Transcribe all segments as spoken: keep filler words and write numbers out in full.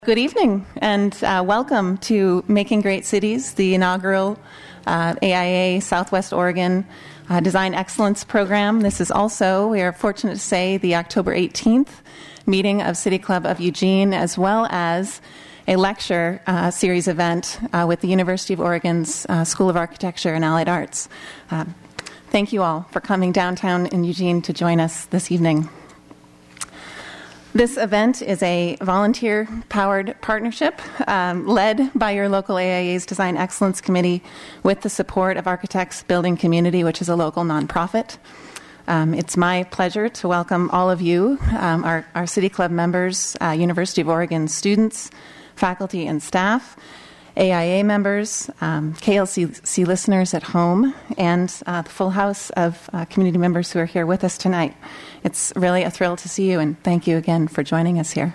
Good evening and uh, welcome to Making Great Cities, the inaugural uh, A I A Southwest Oregon uh, Design Excellence Program. This is also, we are fortunate to say, the October eighteenth meeting of City Club of Eugene, as well as a lecture uh, series event uh, with the University of Oregon's uh, School of Architecture and Allied Arts. Uh, thank you all for coming downtown in Eugene to join us this evening. This event is a volunteer-powered partnership um, led by your local A I A's Design Excellence Committee with the support of Architects Building Community, which is a local nonprofit. Um, it's my pleasure to welcome all of you, um, our, our City Club members, uh, University of Oregon students, faculty and staff, A I A members, um, K L C C listeners at home, and uh, the full house of uh, community members who are here with us tonight. It's really a thrill to see you, and thank you again for joining us here.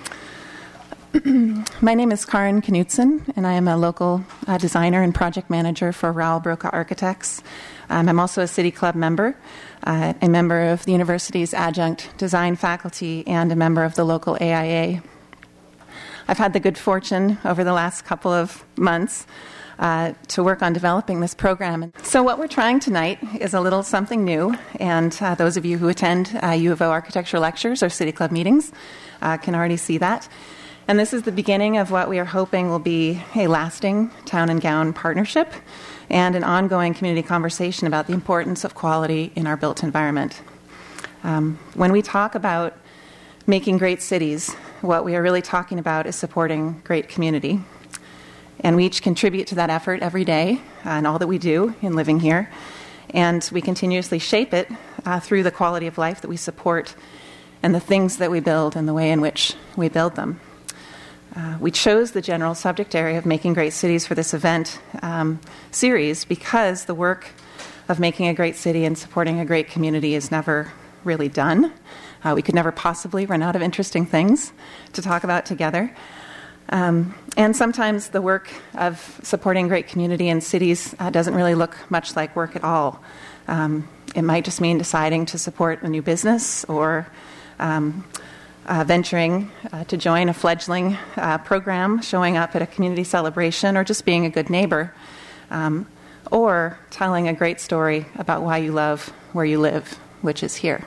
My name is Karin Knutson, and I am a local uh, designer and project manager for Raul Broca Architects. Um, I'm also a City Club member, uh, a member of the university's adjunct design faculty, and a member of the local A I A. I've had the good fortune over the last couple of months uh, to work on developing this program. So what we're trying tonight is a little something new, and uh, those of you who attend uh, U of O architecture lectures or City Club meetings uh, can already see that. And this is the beginning of what we are hoping will be a lasting town and gown partnership and an ongoing community conversation about the importance of quality in our built environment. Um, when we talk about making great cities, what we are really talking about is supporting great community. And we each contribute to that effort every day uh, in all that we do in living here. And we continuously shape it uh, through the quality of life that we support and the things that we build and the way in which we build them. Uh, we chose the general subject area of making great cities for this event um, series because the work of making a great city and supporting a great community is never really done. Uh, we could never possibly run out of interesting things to talk about together. Um, and sometimes the work of supporting great community in cities uh, doesn't really look much like work at all. Um, it might just mean deciding to support a new business or um, uh, venturing uh, to join a fledgling uh, program, showing up at a community celebration, or just being a good neighbor, um, or telling a great story about why you love where you live, which is here.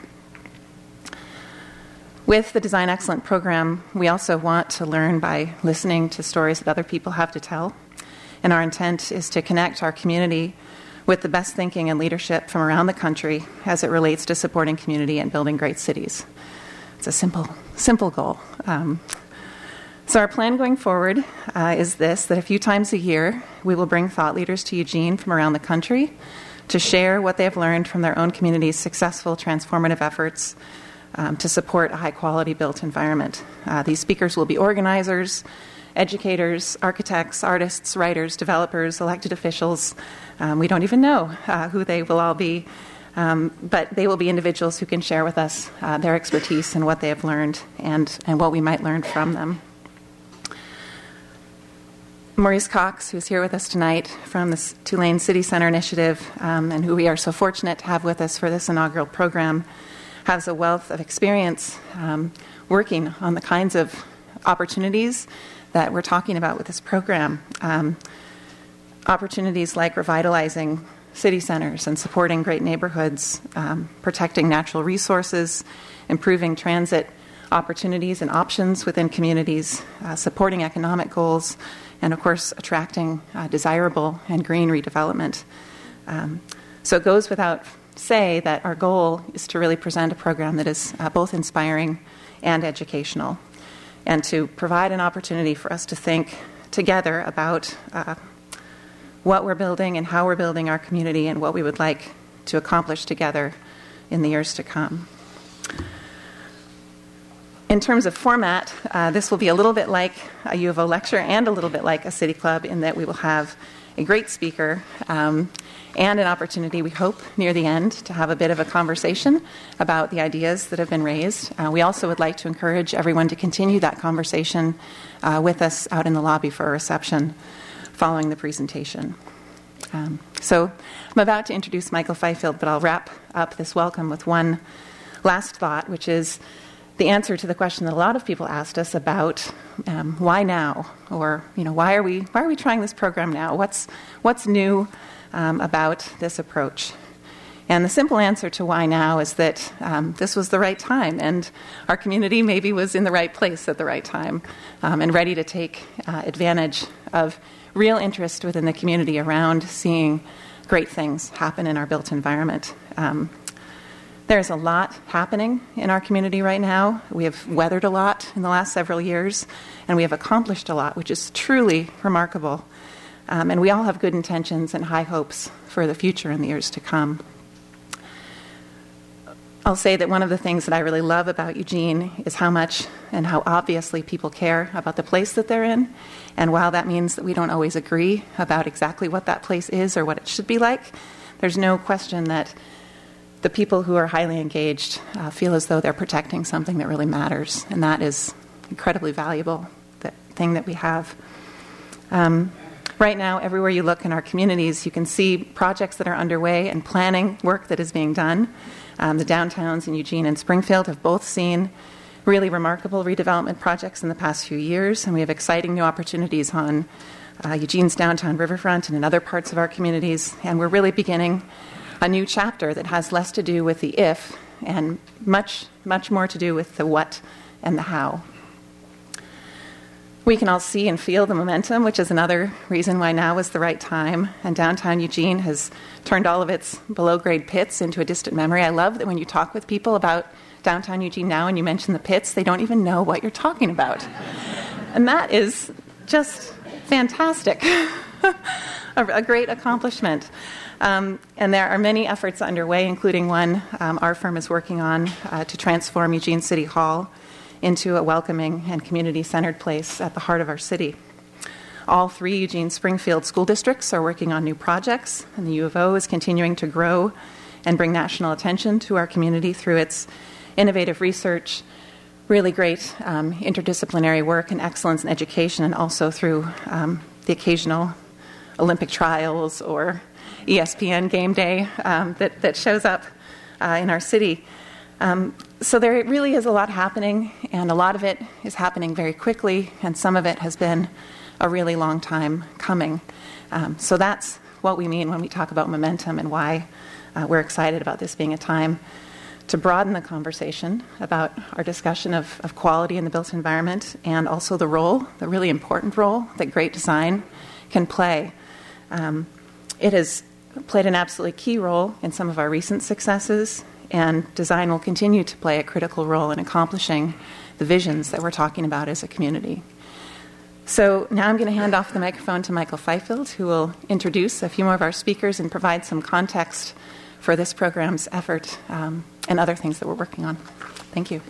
With the Design Excellence program, we also want to learn by listening to stories that other people have to tell. And our intent is to connect our community with the best thinking and leadership from around the country as it relates to supporting community and building great cities. It's a simple, simple goal. Um, so our plan going forward uh, is this, that a few times a year, we will bring thought leaders to Eugene from around the country to share what they have learned from their own community's successful transformative efforts Um, to support a high-quality built environment. Uh, these speakers will be organizers, educators, architects, artists, writers, developers, elected officials. Um, we don't even know uh, who they will all be, um, but they will be individuals who can share with us uh, their expertise and what they have learned and, and what we might learn from them. Maurice Cox, who's here with us tonight from the Tulane City Center Initiative, um, and who we are so fortunate to have with us for this inaugural program, has a wealth of experience um, working on the kinds of opportunities that we're talking about with this program. Um, opportunities like revitalizing city centers and supporting great neighborhoods, um, protecting natural resources, improving transit opportunities and options within communities, uh, supporting economic goals, and of course attracting uh, desirable and green redevelopment. Um, so it goes without say that our goal is to really present a program that is uh, both inspiring and educational, and to provide an opportunity for us to think together about uh, what we're building and how we're building our community and what we would like to accomplish together in the years to come. In terms of format, uh, this will be a little bit like a U of O lecture and a little bit like a City Club in that we will have a great speaker um, and an opportunity, we hope, near the end to have a bit of a conversation about the ideas that have been raised. Uh, we also would like to encourage everyone to continue that conversation uh, with us out in the lobby for a reception following the presentation. Um, so I'm about to introduce Michael Fifield, but I'll wrap up this welcome with one last thought, which is the answer to the question that a lot of people asked us about um, why now, or you know, why are we why are we trying this program now? What's what's new um, about this approach? And the simple answer to why now is that um, this was the right time, and our community maybe was in the right place at the right time, um, and ready to take uh, advantage of real interest within the community around seeing great things happen in our built environment. Um, there's a lot happening in our community right now. We have weathered a lot in the last several years, and we have accomplished a lot, which is truly remarkable. Um, and we all have good intentions and high hopes for the future and the years to come. I'll say that one of the things that I really love about Eugene is how much and how obviously people care about the place that they're in. And while that means that we don't always agree about exactly what that place is or what it should be like, there's no question that the people who are highly engaged uh, feel as though they're protecting something that really matters. And that is incredibly valuable, that thing that we have. Um, right now, everywhere you look in our communities, you can see projects that are underway and planning work that is being done. Um, the downtowns in Eugene and Springfield have both seen really remarkable redevelopment projects in the past few years, and we have exciting new opportunities on uh, Eugene's downtown riverfront and in other parts of our communities, and we're really beginning a new chapter that has less to do with the if and much, much more to do with the what and the how. We can all see and feel the momentum, which is another reason why now is the right time. And downtown Eugene has turned all of its below-grade pits into a distant memory. I love that when you talk with people about downtown Eugene now and you mention the pits, they don't even know what you're talking about. And that is just fantastic. a, a great accomplishment. Um, and there are many efforts underway, including one um, our firm is working on uh, to transform Eugene City Hall into a welcoming and community-centered place at the heart of our city. All three Eugene Springfield school districts are working on new projects, and the U of O is continuing to grow and bring national attention to our community through its innovative research, really great um, interdisciplinary work and excellence in education, and also through um, the occasional Olympic trials or E S P N game day um, that, that shows up uh, in our city. Um, so there really is a lot happening, and a lot of it is happening very quickly, and some of it has been a really long time coming. Um, so that's what we mean when we talk about momentum and why uh, we're excited about this being a time to broaden the conversation about our discussion of, of quality in the built environment, and also the role, the really important role that great design can play. Um, it has played an absolutely key role in some of our recent successes, and design will continue to play a critical role in accomplishing the visions that we're talking about as a community. So now I'm going to hand off the microphone to Michael Fifield, who will introduce a few more of our speakers and provide some context for this program's effort um, and other things that we're working on. Thank you.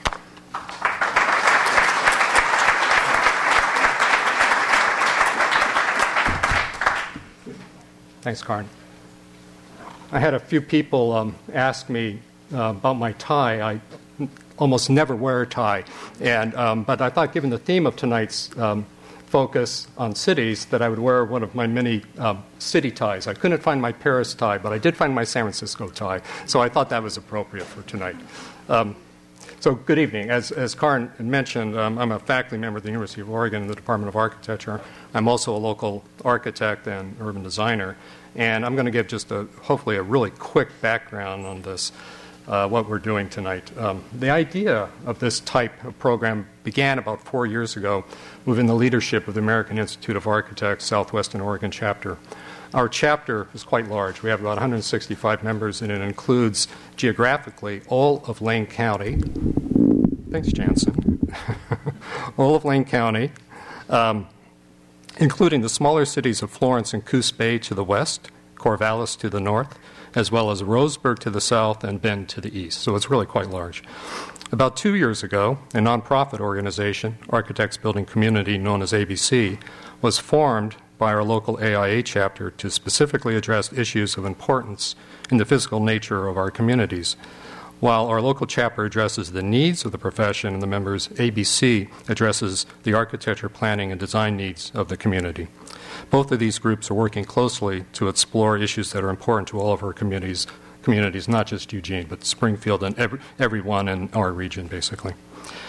Thanks, Karen. I had a few people um, ask me uh, about my tie. I almost never wear a tie, and um, but I thought, given the theme of tonight's um, focus on cities, that I would wear one of my many um, city ties. I couldn't find my Paris tie, but I did find my San Francisco tie, so I thought that was appropriate for tonight. Um, so, good evening. As, as Karen mentioned, um, I'm a faculty member at the University of Oregon in the Department of Architecture. I'm also a local architect and urban designer, and I'm going to give just a, hopefully a really quick background on this. Uh, what we're doing tonight. Um, the idea of this type of program began about four years ago within the leadership of the American Institute of Architects Southwestern Oregon chapter. Our chapter is quite large. We have about one hundred sixty-five members, and it includes geographically all of Lane County. Thanks, Jansen. all of Lane County, um, including the smaller cities of Florence and Coos Bay to the west, Corvallis to the north, as well as Roseburg to the south and Bend to the east. So it's really quite large. About two years ago, a nonprofit organization, Architects Building Community, known as A B C, was formed by our local A I A chapter to specifically address issues of importance in the physical nature of our communities. While our local chapter addresses the needs of the profession and the members, A B C addresses the architecture, planning, and design needs of the community. Both of these groups are working closely to explore issues that are important to all of our communities, communities, not just Eugene, but Springfield and every, everyone in our region, basically.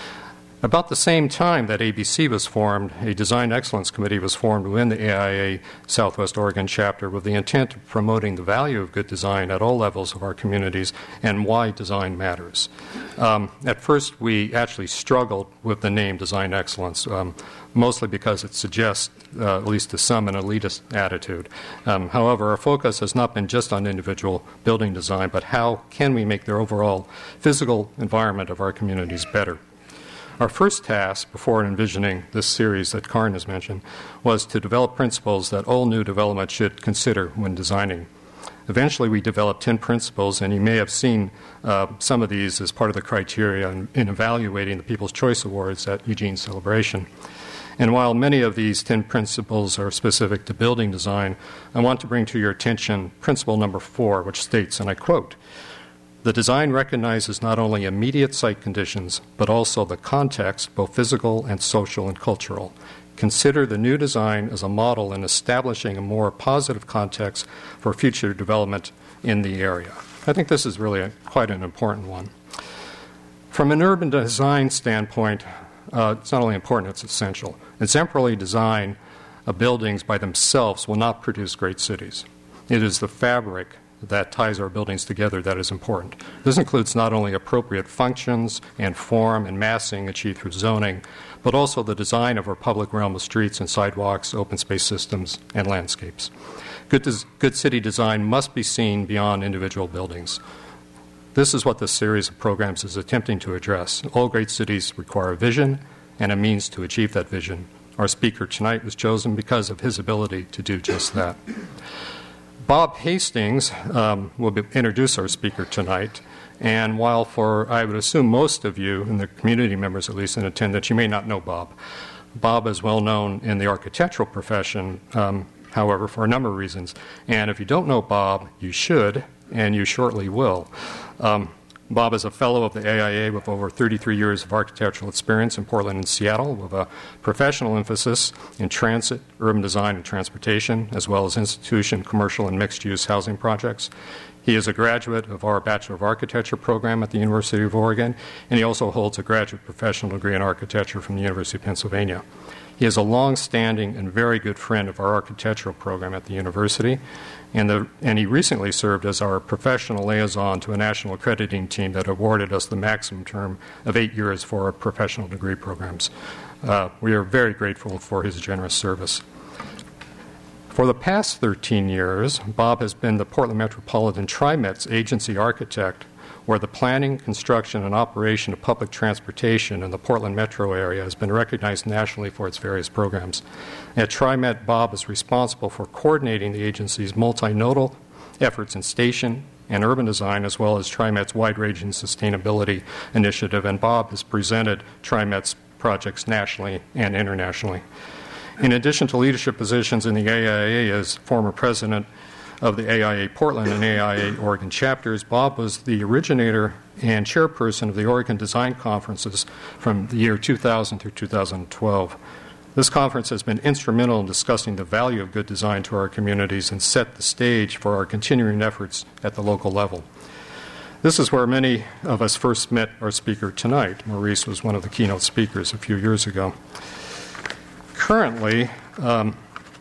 About the same time that A B C was formed, a Design Excellence Committee was formed within the A I A Southwest Oregon chapter with the intent of promoting the value of good design at all levels of our communities and why design matters. Um, at first, we actually struggled with the name Design Excellence, um, mostly because it suggests, uh, at least to some, an elitist attitude. Um, however, our focus has not been just on individual building design, but how can we make the overall physical environment of our communities better. Our first task, before envisioning this series that Karin has mentioned, was to develop principles that all new development should consider when designing. Eventually, we developed ten principles, and you may have seen uh, some of these as part of the criteria in, in evaluating the People's Choice Awards at Eugene's Celebration. And while many of these ten principles are specific to building design, I want to bring to your attention principle number four, which states, and I quote, "The design recognizes not only immediate site conditions, but also the context, both physical and social and cultural. Consider the new design as a model in establishing a more positive context for future development in the area." I think this is really a, quite an important one. From an urban design standpoint, uh, it's not only important, it's essential. Exemplary design of buildings by themselves will not produce great cities. It is the fabric that ties our buildings together that is important. This includes not only appropriate functions and form and massing achieved through zoning, but also the design of our public realm of streets and sidewalks, open space systems, and landscapes. Good, des- good city design must be seen beyond individual buildings. This is what this series of programs is attempting to address. All great cities require a vision and a means to achieve that vision. Our speaker tonight was chosen because of his ability to do just that. Bob Hastings um, will be, introduce our speaker tonight. And while for, I would assume most of you, and the community members at least in attendance, you may not know Bob. Bob is well known in the architectural profession, um, however, for a number of reasons. And if you don't know Bob, you should, and you shortly will. Um, Bob is a fellow of the A I A with over thirty-three years of architectural experience in Portland and Seattle, with a professional emphasis in transit, urban design, and transportation, as well as institution, commercial, and mixed-use housing projects. He is a graduate of our Bachelor of Architecture program at the University of Oregon, and he also holds a graduate professional degree in architecture from the University of Pennsylvania. He is a long-standing and very good friend of our architectural program at the university, and, the, and he recently served as our professional liaison to a national accrediting team that awarded us the maximum term of eight years for our professional degree programs. Uh, we are very grateful for his generous service. For the past thirteen years, Bob has been the Portland Metropolitan TriMet's agency architect, where the planning, construction, and operation of public transportation in the Portland metro area has been recognized nationally for its various programs. At TriMet, Bob is responsible for coordinating the agency's multinodal efforts in station and urban design, as well as TriMet's wide-ranging sustainability initiative, and Bob has presented TriMet's projects nationally and internationally. In addition to leadership positions in the A I A as former president of the A I A Portland and A I A Oregon chapters, Bob was the originator and chairperson of the Oregon Design Conferences from the year two thousand through two thousand twelve. This conference has been instrumental in discussing the value of good design to our communities and set the stage for our continuing efforts at the local level. This is where many of us first met our speaker tonight. Maurice was one of the keynote speakers a few years ago. Currently, um,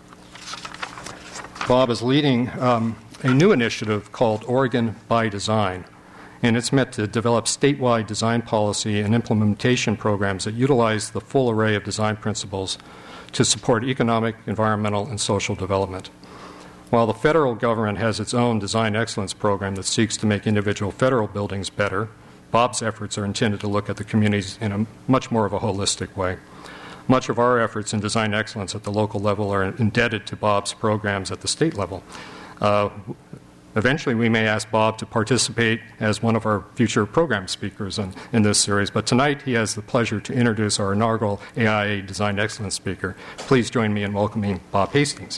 Bob is leading um, a new initiative called Oregon by Design, and it's meant to develop statewide design policy and implementation programs that utilize the full array of design principles to support economic, environmental, and social development. While the federal government has its own design excellence program that seeks to make individual federal buildings better, Bob's efforts are intended to look at the communities in a much more of a holistic way. Much of our efforts in design excellence at the local level are indebted to Bob's programs at the state level. Uh, eventually, we may ask Bob to participate as one of our future program speakers in, in this series, but tonight he has the pleasure to introduce our inaugural A I A Design Excellence speaker. Please join me in welcoming Bob Hastings.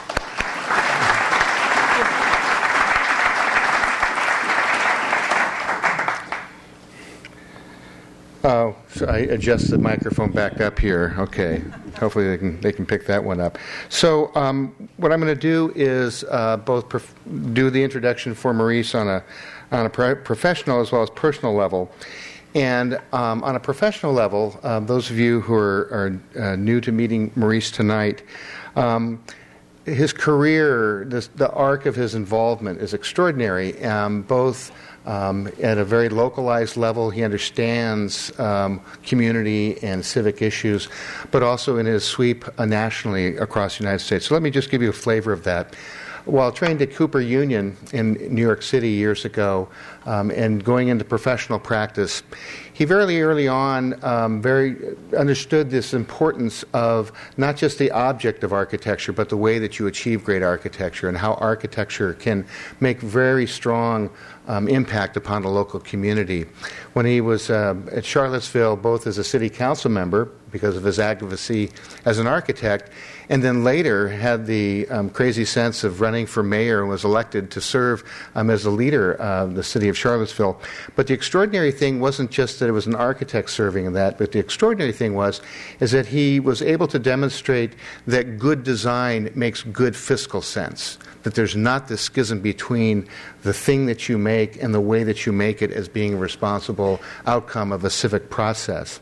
Oh, so I adjust the microphone back up here. Okay. Hopefully they can they can pick that one up. So um, what I'm going to do is uh, both prof- do the introduction for Maurice on a on a pro- professional as well as personal level, And um, on a professional level, uh, those of you who are, are uh, new to meeting Maurice tonight, um, his career, this, the arc of his involvement is extraordinary, um, both um, at a very localized level. He understands um, community and civic issues, but also in his sweep uh, nationally across the United States. So let me just give you a flavor of that. While trained at Cooper Union in New York City years ago um, and going into professional practice, he very early on um, very understood this importance of not just the object of architecture, but the way that you achieve great architecture and how architecture can make very strong um, impact upon the local community. When he was uh, at Charlottesville, both as a city council member, because of his advocacy as an architect, and then later had the um, crazy sense of running for mayor and was elected to serve um, as a leader of the city of Charlottesville. But the extraordinary thing wasn't just that it was an architect serving in that, but the extraordinary thing was is that he was able to demonstrate that good design makes good fiscal sense, that there's not this schism between the thing that you make and the way that you make it as being a responsible outcome of a civic process.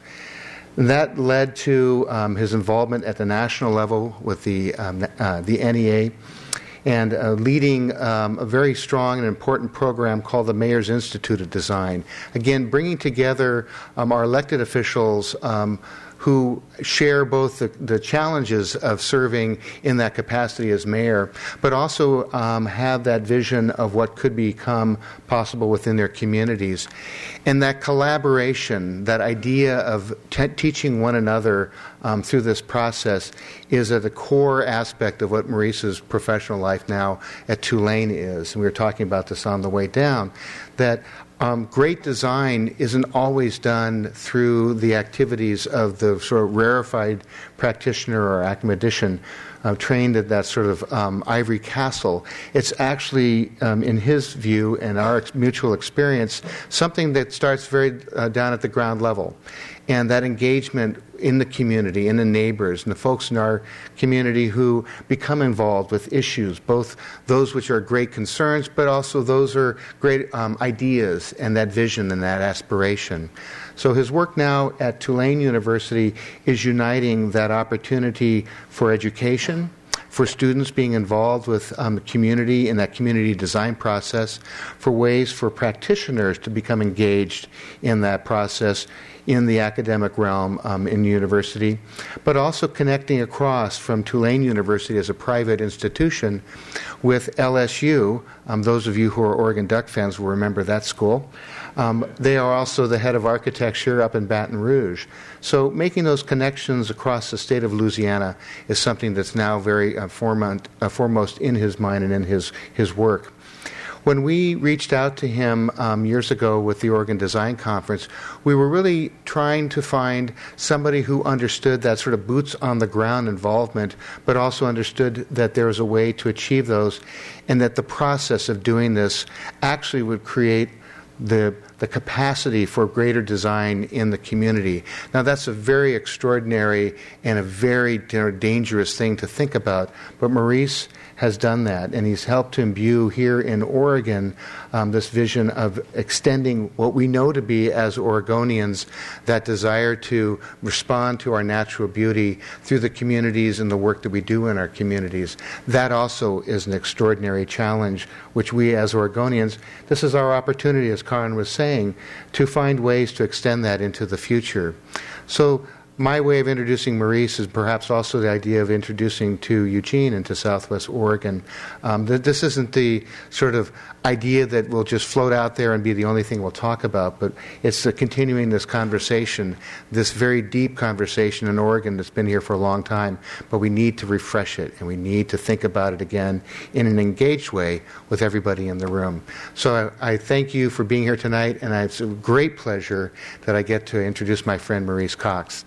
That led to um, his involvement at the national level with the um, uh, the N E A and uh, leading um, a very strong and important program called the Mayor's Institute of Design. Again, bringing together um, our elected officials um, who share both the, the challenges of serving in that capacity as mayor, but also um, have that vision of what could become possible within their communities. And that collaboration, that idea of te- teaching one another um, through this process is at the core aspect of what Maurice's professional life now at Tulane is. And we were talking about this on the way down, that Um, great design isn't always done through the activities of the sort of rarefied practitioner or academician uh, trained at that sort of um, ivory castle. It's actually, um, in his view and our ex- mutual experience, something that starts very uh, down at the ground level. And that engagement in the community, in the neighbors, and the folks in our community who become involved with issues, both those which are great concerns, but also those are great um, ideas and that vision and that aspiration. So his work now at Tulane University is uniting that opportunity for education, for students being involved with um, the community in that community design process, for ways for practitioners to become engaged in that process in the academic realm um, in university, but also connecting across from Tulane University as a private institution with L S U. Um, those of you who are Oregon Duck fans will remember that school. Um, they are also the head of architecture up in Baton Rouge. So making those connections across the state of Louisiana is something that's now very uh, foremost, uh, foremost in his mind and in his, his work. When we reached out to him um, years ago with the Oregon Design Conference, we were really trying to find somebody who understood that sort of boots-on-the-ground involvement, but also understood that there was a way to achieve those, and that the process of doing this actually would create the the capacity for greater design in the community. Now, that's a very extraordinary and a very you know, dangerous thing to think about, but Maurice has done that, and he's helped to imbue here in Oregon um, this vision of extending what we know to be, as Oregonians, that desire to respond to our natural beauty through the communities and the work that we do in our communities. That also is an extraordinary challenge, which we as Oregonians, this is our opportunity, as Karen was saying, to find ways to extend that into the future. So my way of introducing Maurice is perhaps also the idea of introducing to Eugene and to Southwest Oregon. Um, th- this isn't the sort of idea that will just float out there and be the only thing we'll talk about, but it's uh, continuing this conversation, this very deep conversation in Oregon that's been here for a long time, but we need to refresh it, and we need to think about it again in an engaged way with everybody in the room. So I, I thank you for being here tonight, and it's a great pleasure that I get to introduce my friend Maurice Cox.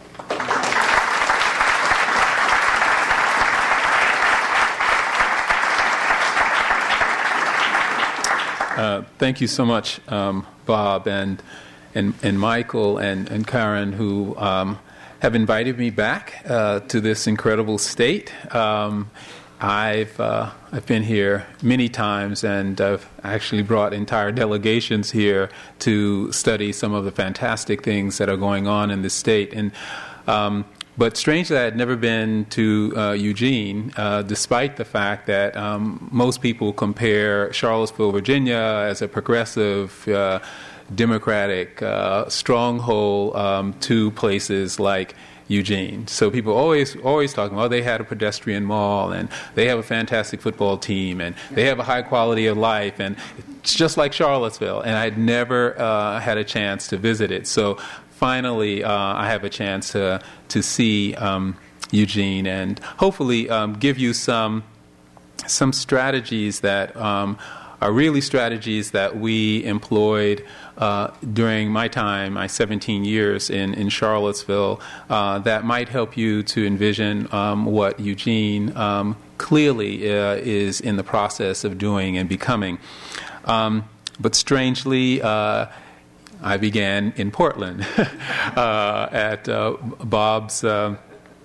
Uh, thank you so much, um, Bob and and and Michael and, and Karen, who um, have invited me back uh, to this incredible state. Um, I've uh, I've been here many times, and I've actually brought entire delegations here to study some of the fantastic things that are going on in the state. And um, but strangely, I had never been to uh, Eugene, uh, despite the fact that um, most people compare Charlottesville, Virginia, as a progressive, uh, democratic uh, stronghold um, to places like Eugene. So people always always talking, well, they had a pedestrian mall, and they have a fantastic football team, and they have a high quality of life, and it's just like Charlottesville. And I'd never uh, had a chance to visit it. So finally, uh, I have a chance to to see um, Eugene, and hopefully um, give you some some strategies that um, are really strategies that we employed uh, during my time, my seventeen years in, in Charlottesville, uh, that might help you to envision um, what Eugene um, clearly uh, is in the process of doing and becoming. Um, but strangely, uh, I began in Portland uh, at uh, Bob's uh,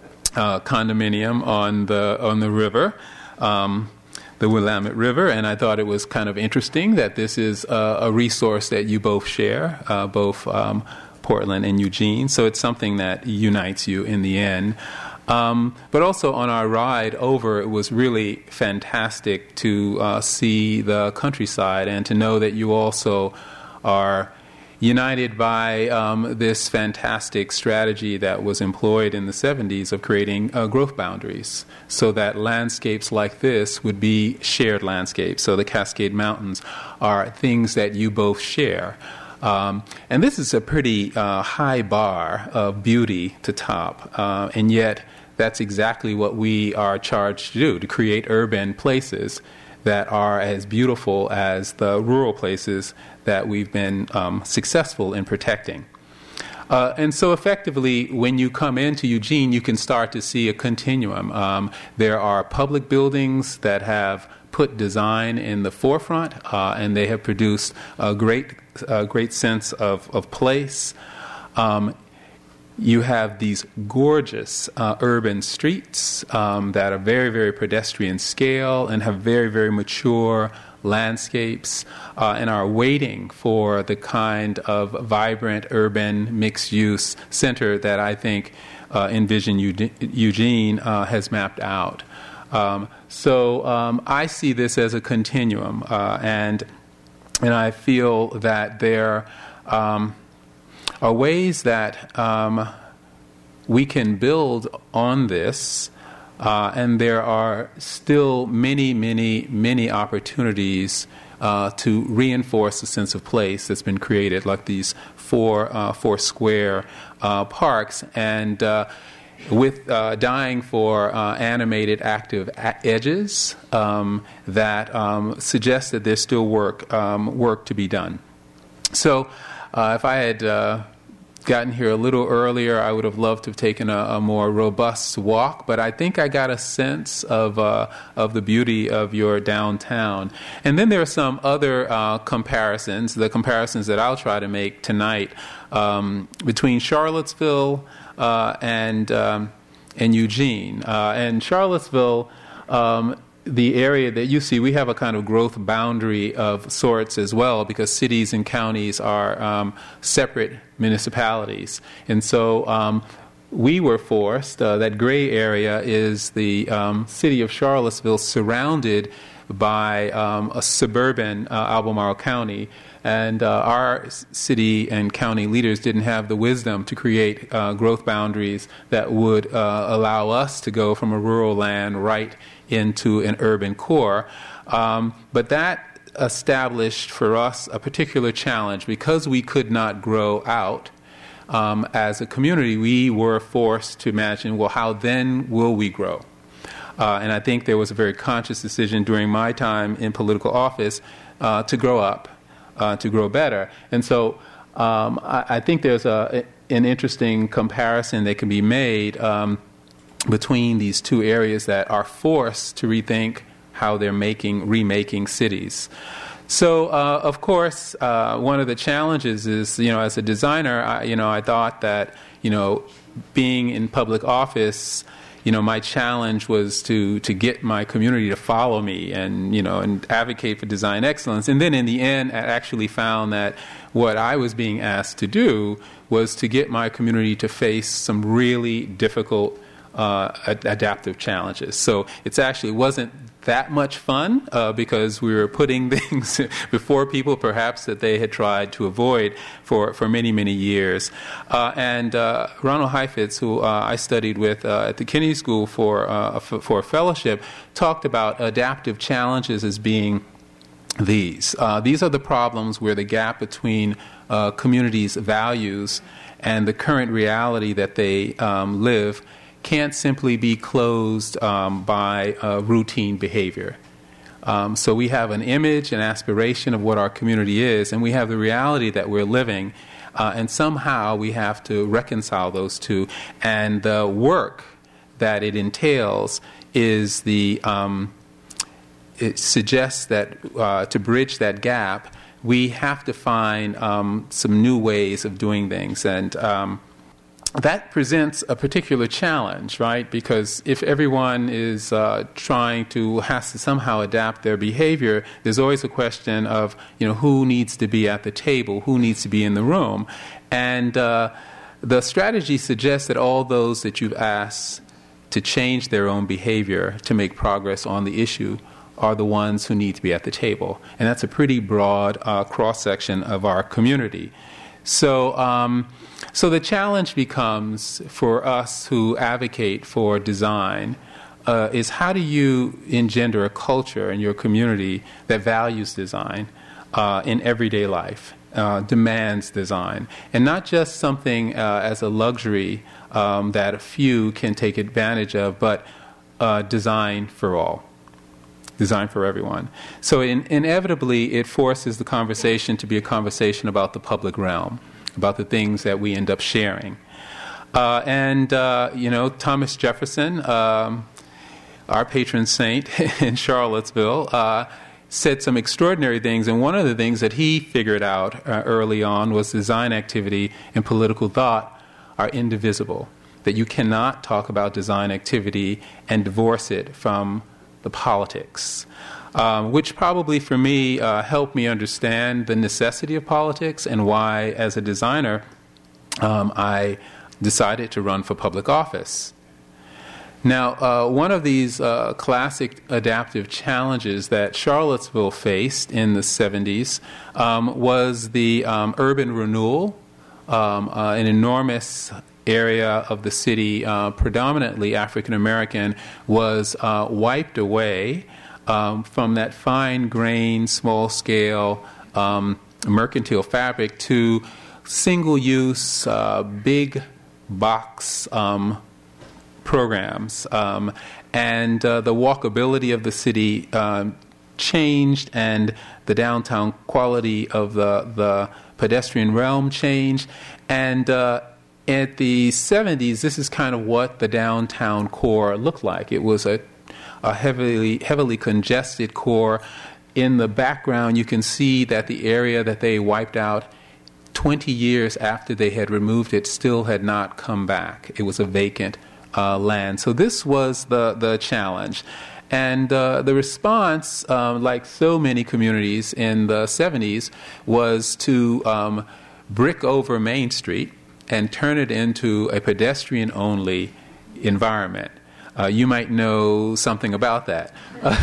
uh, condominium on the on the river. Um, the Willamette River, and I thought it was kind of interesting that this is a, a resource that you both share, uh, both um, Portland and Eugene, so it's something that unites you in the end. Um, but also on our ride over, it was really fantastic to uh, see the countryside and to know that you also are united by um, this fantastic strategy that was employed in the seventies of creating uh, growth boundaries so that landscapes like this would be shared landscapes. So the Cascade Mountains are things that you both share. Um, and this is a pretty uh, high bar of beauty to top, uh, and yet that's exactly what we are charged to do, to create urban places that are as beautiful as the rural places that we've been um, successful in protecting. Uh, and so effectively, when you come into Eugene, you can start to see a continuum. Um, there are public buildings that have put design in the forefront, uh, and they have produced a great, a great sense of, of place. Um, You have these gorgeous uh, urban streets um, that are very, very pedestrian scale and have very, very mature landscapes uh, and are waiting for the kind of vibrant urban mixed-use center that I think uh, Envision Eugene uh, has mapped out. Um, so um, I see this as a continuum, uh, and and I feel that there Um, are ways that um, we can build on this, uh, and there are still many, many, many opportunities uh, to reinforce the sense of place that's been created, like these four, uh, four square uh, parks, and uh, with uh, dying for uh, animated, active a- edges um, that um, suggest that there's still work, um, work to be done. So. Uh, if I had uh, gotten here a little earlier, I would have loved to have taken a, a more robust walk, but I think I got a sense of uh, of the beauty of your downtown. And then there are some other uh, comparisons, the comparisons that I'll try to make tonight um, between Charlottesville uh, and um, and Eugene. Uh, and Charlottesville, um, the area that you see, we have a kind of growth boundary of sorts as well, because cities and counties are um, separate municipalities. And so um, we were forced, uh, that gray area is the um, city of Charlottesville surrounded by um, a suburban uh, Albemarle County. And uh, our city and county leaders didn't have the wisdom to create uh, growth boundaries that would uh, allow us to go from a rural land right into an urban core. Um, but that established for us a particular challenge. Because we could not grow out um, as a community, we were forced to imagine, well, how then will we grow? Uh, and I think there was a very conscious decision during my time in political office uh, to grow up, uh, to grow better. And so um, I, I think there's a, an interesting comparison that can be made um, between these two areas that are forced to rethink how they're making, remaking cities. So, uh, of course, uh, one of the challenges is, you know, as a designer, I, you know, I thought that, you know, being in public office, you know, my challenge was to to get my community to follow me and, you know, and advocate for design excellence. And then in the end, I actually found that what I was being asked to do was to get my community to face some really difficult uh, ad- adaptive challenges. So it's actually, it wasn't that much fun uh, because we were putting things before people perhaps that they had tried to avoid for, for many, many years. Uh, and uh, Ronald Heifetz, who uh, I studied with uh, at the Kennedy School for, uh, f- for a fellowship, talked about adaptive challenges as being these. Uh, these are the problems where the gap between uh, communities' values and the current reality that they um, live can't simply be closed um, by uh, routine behavior. Um, so we have an image, an aspiration of what our community is, and we have the reality that we're living, uh, and somehow we have to reconcile those two. And the work that it entails is the, um, it suggests that uh, to bridge that gap, we have to find um, some new ways of doing things. And um, that presents a particular challenge, right? Because if everyone is uh, trying to, has to somehow adapt their behavior, there's always a question of, you know, who needs to be at the table, who needs to be in the room. And uh, the strategy suggests that all those that you've asked to change their own behavior to make progress on the issue are the ones who need to be at the table. And that's a pretty broad uh, cross-section of our community. So, um, so the challenge becomes for us who advocate for design uh, is how do you engender a culture in your community that values design uh, in everyday life, uh, demands design, and not just something uh, as a luxury um, that a few can take advantage of, but uh, design for all. Design for everyone. So in, inevitably, it forces the conversation to be a conversation about the public realm, about the things that we end up sharing. Uh, and, uh, you know, Thomas Jefferson, um, our patron saint in Charlottesville, uh, said some extraordinary things. And one of the things that he figured out uh, early on was design activity and political thought are indivisible, that you cannot talk about design activity and divorce it from the politics, um, which probably for me uh, helped me understand the necessity of politics and why, as a designer, um, I decided to run for public office. Now, uh, one of these uh, classic adaptive challenges that Charlottesville faced in the seventies um, was the um, urban renewal, um, uh, an enormous area of the city, uh, predominantly African American, was uh, wiped away um, from that fine-grained, small-scale, um, mercantile fabric to single-use, uh, big-box um, programs. Um, and uh, the walkability of the city um, changed, and the downtown quality of the, the pedestrian realm changed. And uh, at the seventies, this is kind of what the downtown core looked like. It was a, a heavily heavily congested core. In the background, you can see that the area that they wiped out twenty years after they had removed it still had not come back. It was a vacant uh, land. So this was the, the challenge. And uh, the response, uh, like so many communities in the seventies, was to um, brick over Main Street and turn it into a pedestrian-only environment. Uh, you might know something about that.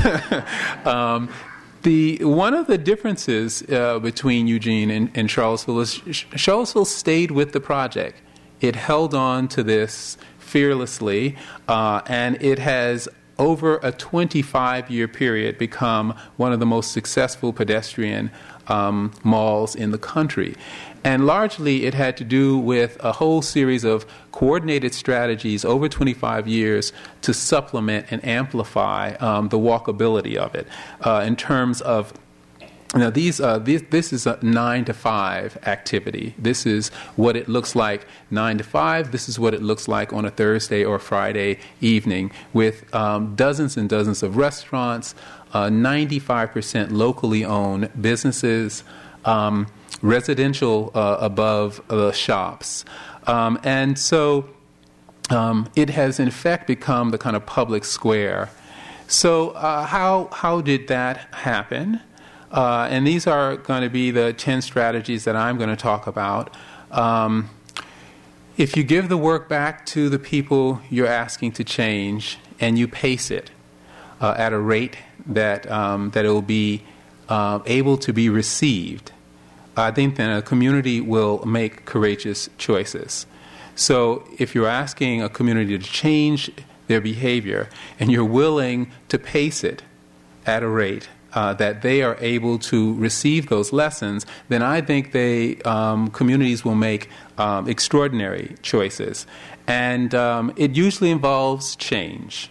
um, the one of the differences uh, between Eugene and, and Charlottesville is Charlottesville stayed with the project. It held on to this fearlessly, uh, and it has, over a twenty-five year period, become one of the most successful pedestrian um, malls in the country. And largely it had to do with a whole series of coordinated strategies over twenty-five years to supplement and amplify um, the walkability of it uh, in terms of, you know, these, uh, these, this is a nine to five activity. This is what it looks like nine to five. This is what it looks like on a Thursday or Friday evening with um, dozens and dozens of restaurants, uh, ninety-five percent locally owned businesses, um, residential uh, above the shops. Um, and so um, it has in effect become the kind of public square. So uh, how how did that happen? Uh, and these are going to be the ten strategies that I'm going to talk about. Um, if you give the work back to the people you're asking to change, and you pace it uh, at a rate that um, that it will be uh, able to be received, I think then a community will make courageous choices. So if you're asking a community to change their behavior, and you're willing to pace it at a rate uh, that they are able to receive those lessons, then I think they um, communities will make um, extraordinary choices. And um, it usually involves change.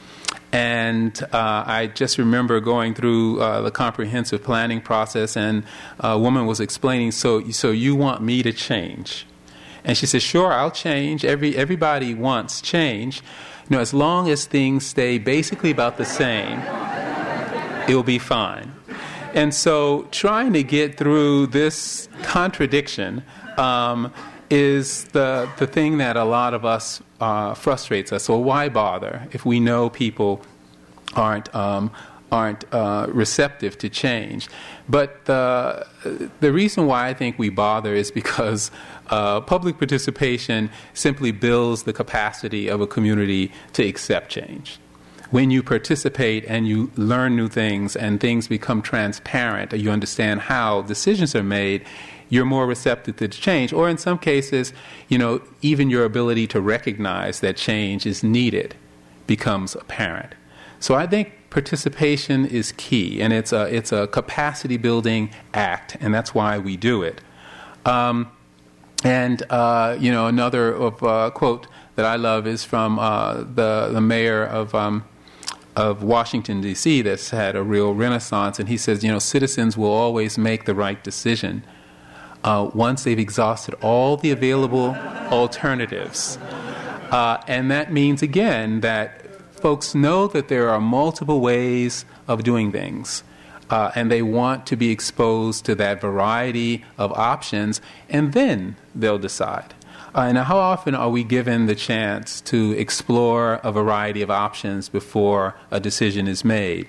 And uh, I just remember going through uh, the comprehensive planning process, and a woman was explaining, so so you want me to change? And she said, sure, I'll change. Every everybody wants change. You know, as long as things stay basically about the same, it'll be fine. And so trying to get through this contradiction um, is the the thing that a lot of us uh, frustrates us. So why bother if we know people aren't um, aren't uh, receptive to change? But the the reason why I think we bother is because uh, public participation simply builds the capacity of a community to accept change. When you participate and you learn new things and things become transparent, you understand how decisions are made, you're more receptive to change. Or in some cases, you know, even your ability to recognize that change is needed becomes apparent. So I think participation is key, and it's a it's a capacity building act, and that's why we do it. Um, and uh, you know, another of, uh, quote that I love is from uh, the the mayor of um, of Washington, D C that's had a real renaissance, and he says, you know, citizens will always make the right decision uh, once they've exhausted all the available alternatives. Uh, and that means, again, that folks know that there are multiple ways of doing things, uh, and they want to be exposed to that variety of options, and then they'll decide. Uh, and how often are we given the chance to explore a variety of options before a decision is made?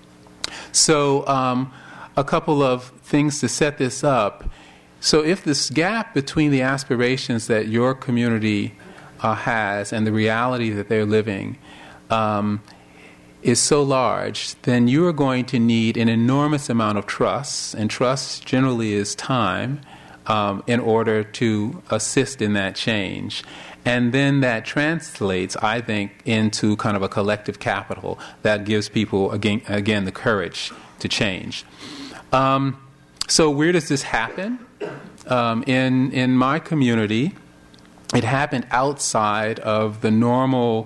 So um, a couple of things to set this up. So if this gap between the aspirations that your community uh, has and the reality that they're living um, is so large, then you are going to need an enormous amount of trust, and trust generally is time, Um, in order to assist in that change. And then that translates, I think, into kind of a collective capital that gives people, again, again the courage to change. Um, so where does this happen? Um, in, in my community, it happened outside of the normal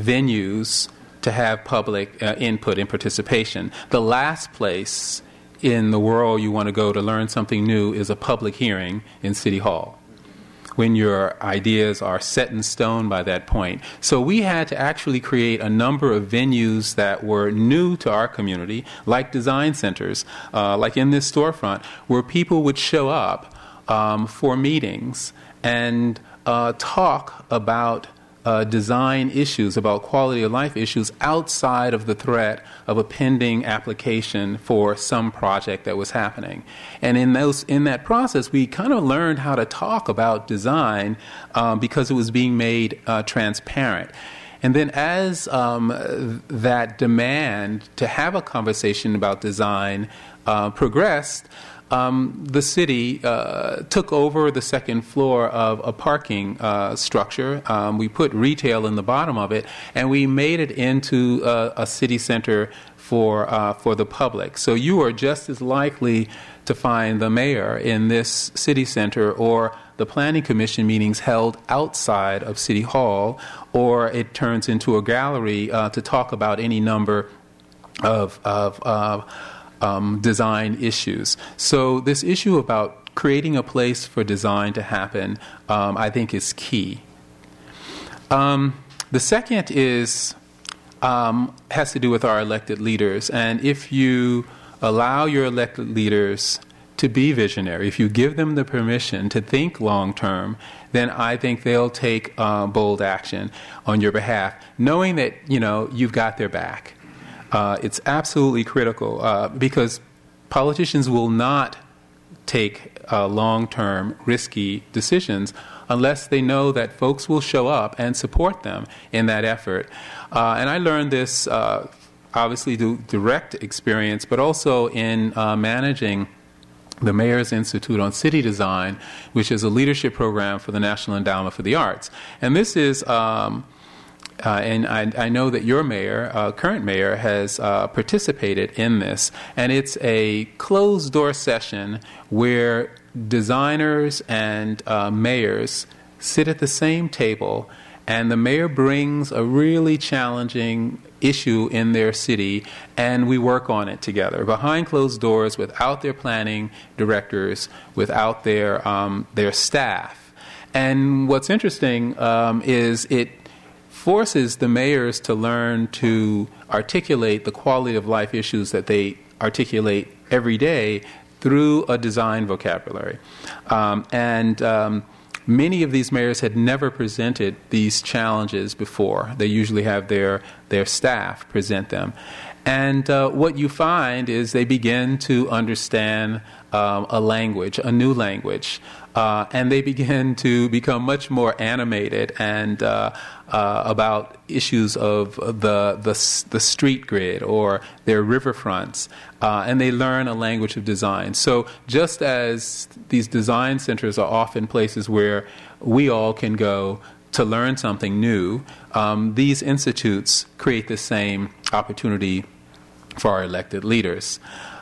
venues to have public uh, input and participation. The last place in the world you want to go to learn something new is a public hearing in City Hall, when your ideas are set in stone by that point. So we had to actually create a number of venues that were new to our community, like design centers, uh, like in this storefront, where people would show up um, for meetings and uh, talk about Uh, design issues, about quality of life issues outside of the threat of a pending application for some project that was happening. And in those in that process, we kind of learned how to talk about design um, because it was being made uh, transparent. And then as um, that demand to have a conversation about design uh, progressed, Um, the city uh, took over the second floor of a parking uh, structure. Um, we put retail in the bottom of it, and we made it into a, a city center for uh, for the public. So you are just as likely to find the mayor in this city center or the planning commission meetings held outside of City Hall, or it turns into a gallery uh, to talk about any number of of uh, Um, design issues. So this issue about creating a place for design to happen, um, I think, is key. Um, the second is um, has to do with our elected leaders. And if you allow your elected leaders to be visionary, if you give them the permission to think long term, then I think they'll take uh, bold action on your behalf, knowing that, you know, you've got their back. Uh, it's absolutely critical uh, because politicians will not take uh, long-term risky decisions unless they know that folks will show up and support them in that effort. Uh, and I learned this uh, obviously through direct experience, but also in uh, managing the Mayor's Institute on City Design, which is a leadership program for the National Endowment for the Arts. And this is... Um, Uh, and I, I know that your mayor, uh, current mayor, has uh, participated in this. And it's a closed-door session where designers and uh, mayors sit at the same table, and the mayor brings a really challenging issue in their city, and we work on it together behind closed doors, without their planning directors, without their um, their staff. And what's interesting um, is it forces the mayors to learn to articulate the quality of life issues that they articulate every day through a design vocabulary. Um, and um, many of these mayors had never presented these challenges before. They usually have their, their staff present them. And uh, what you find is they begin to understand um, a language, a new language, uh, and they begin to become much more animated and uh, uh, about issues of the, the the street grid or their riverfronts, uh, and they learn a language of design. So just as these design centers are often places where we all can go to learn something new, um, these institutes create the same opportunity for our elected leaders.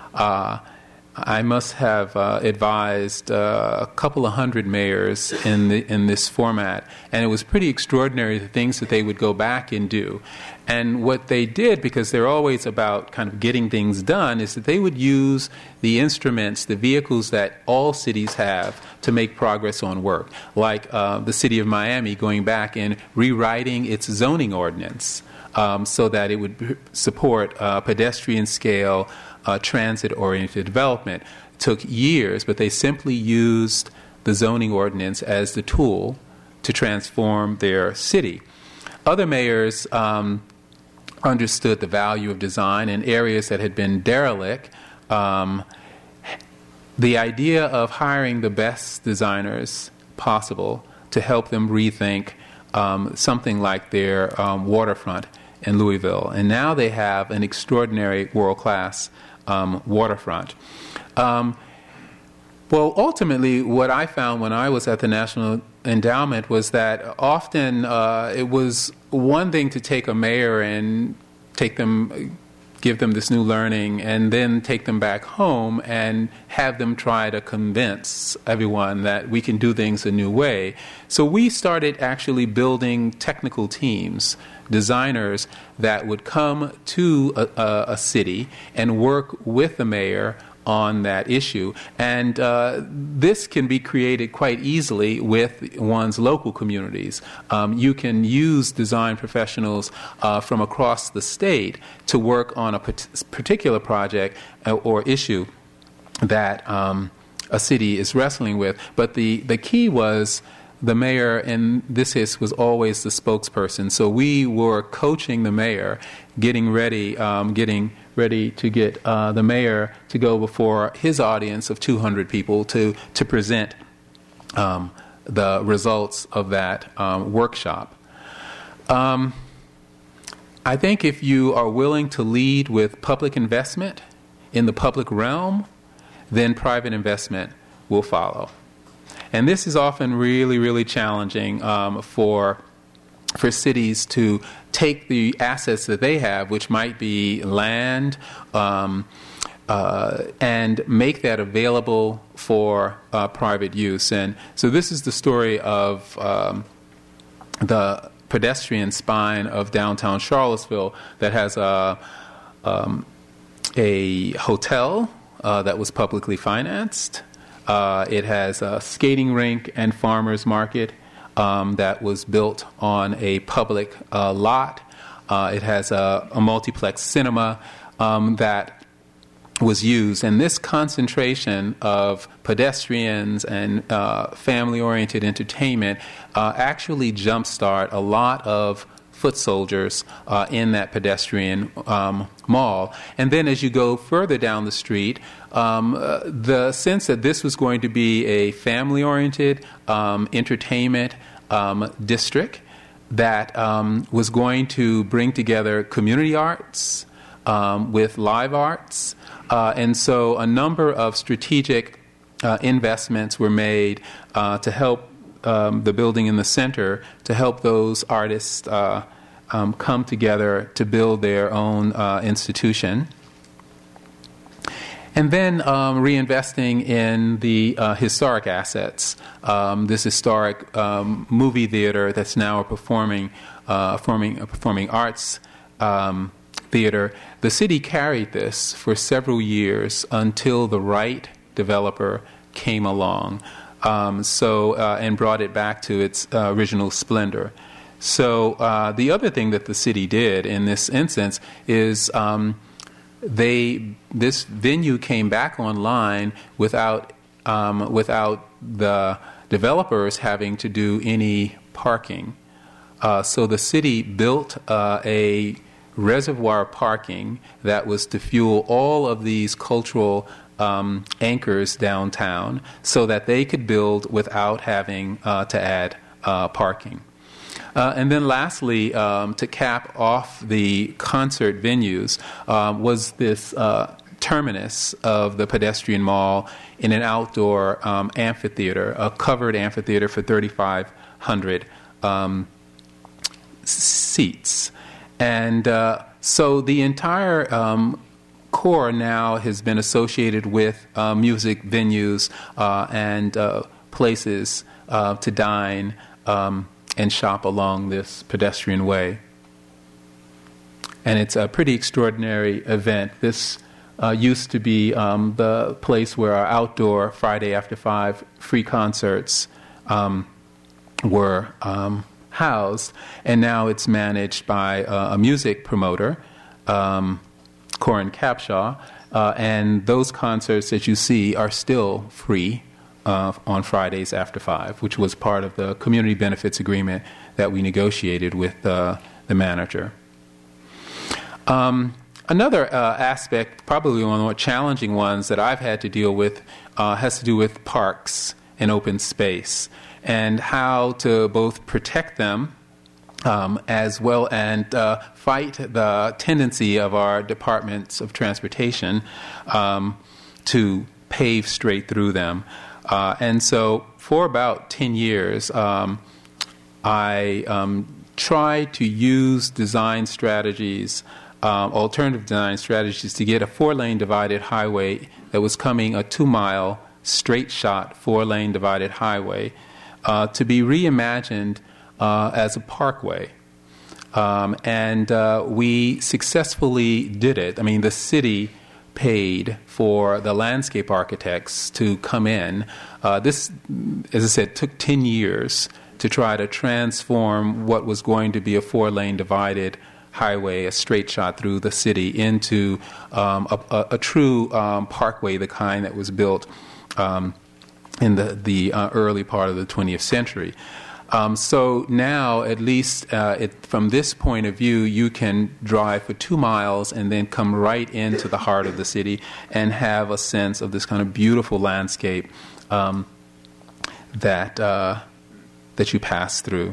Uh, I must have uh, advised uh, a couple of hundred mayors in the, in this format, and it was pretty extraordinary the things that they would go back and do. And what they did, because they're always about kind of getting things done, is that they would use the instruments, the vehicles that all cities have to make progress on work, like uh, the city of Miami going back and rewriting its zoning ordinance um, so that it would support uh, pedestrian scale Uh, transit-oriented development. Took years, but they simply used the zoning ordinance as the tool to transform their city. Other mayors um, understood the value of design in areas that had been derelict. Um, the idea of hiring the best designers possible to help them rethink um, something like their um, waterfront in Louisville. And now they have an extraordinary world-class Um, waterfront. Um, well, ultimately, what I found when I was at the National Endowment was that often uh, it was one thing to take a mayor and take them, give them this new learning, and then take them back home and have them try to convince everyone that we can do things a new way. So we started actually building technical teams, designers that would come to a, a, a city and work with the mayor on that issue. And uh, this can be created quite easily with one's local communities. Um, you can use design professionals uh, from across the state to work on a particular project or issue that um, a city is wrestling with. But the, the key was the mayor, in this case, was always the spokesperson. So we were coaching the mayor, getting ready, um, getting ready to get uh, the mayor to go before his audience of two hundred people to to present um, the results of that um, workshop. Um, I think if you are willing to lead with public investment in the public realm, then private investment will follow. And this is often really, really challenging um, for for cities to take the assets that they have, which might be land, um, uh, and make that available for uh, private use. And so this is the story of um, the pedestrian spine of downtown Charlottesville that has a, um, a hotel uh, that was publicly financed. Uh, it has a skating rink and farmers market um, that was built on a public uh, lot. Uh, it has a, a multiplex cinema um, that was used. And this concentration of pedestrians and uh, family-oriented entertainment uh, actually jumpstart a lot of foot soldiers uh, in that pedestrian um, mall. And then as you go further down the street, um, uh, the sense that this was going to be a family-oriented um, entertainment um, district that um, was going to bring together community arts um, with live arts. Uh, and so a number of strategic uh, investments were made uh, to help um, the building in the center, to help those artists uh, um, come together to build their own uh, institution. And then um, reinvesting in the uh, historic assets. Um, this historic um, movie theater that's now a performing, uh, performing, a performing arts um, theater. The city carried this for several years until the right developer came along, um, so uh, and brought it back to its uh, original splendor. So uh, the other thing that the city did in this instance is um, they this venue came back online without um, without the developers having to do any parking. Uh, so the city built uh, a reservoir parking that was to fuel all of these cultural um, anchors downtown so that they could build without having uh, to add uh, parking. Uh, and then lastly, um, to cap off the concert venues, um, was this uh, terminus of the pedestrian mall in an outdoor um, amphitheater, a covered amphitheater for thirty-five hundred um, seats. And uh, so the entire um, core now has been associated with uh, music venues uh, and uh, places uh, to dine um, and shop along this pedestrian way. And it's a pretty extraordinary event. This uh, used to be um, the place where our outdoor Friday after five free concerts um, were um, housed, and now it's managed by uh, a music promoter, um, Corin Capshaw, uh, and those concerts that you see are still free uh, on Fridays after five, which was part of the community benefits agreement that we negotiated with uh, the manager. Um, another uh, aspect, probably one of the more challenging ones that I've had to deal with, uh, has to do with parks and open space, and how to both protect them um, as well and uh, fight the tendency of our departments of transportation um, to pave straight through them. Uh, and so for about ten years, um, I um, tried to use design strategies, um, alternative design strategies, to get a four-lane divided highway that was coming a two-mile straight-shot four-lane divided highway uh, to be reimagined uh, as a parkway. Um, and uh, we successfully did it. I mean, the city paid for the landscape architects to come in. Uh, this, as I said, took ten years to try to transform what was going to be a four-lane divided highway, a straight shot through the city, into um, a, a, a true um, parkway, the kind that was built um, in the, the uh, early part of the twentieth century. Um, so now, at least uh, it, from this point of view, you can drive for two miles and then come right into the heart of the city and have a sense of this kind of beautiful landscape um, that uh, that you pass through.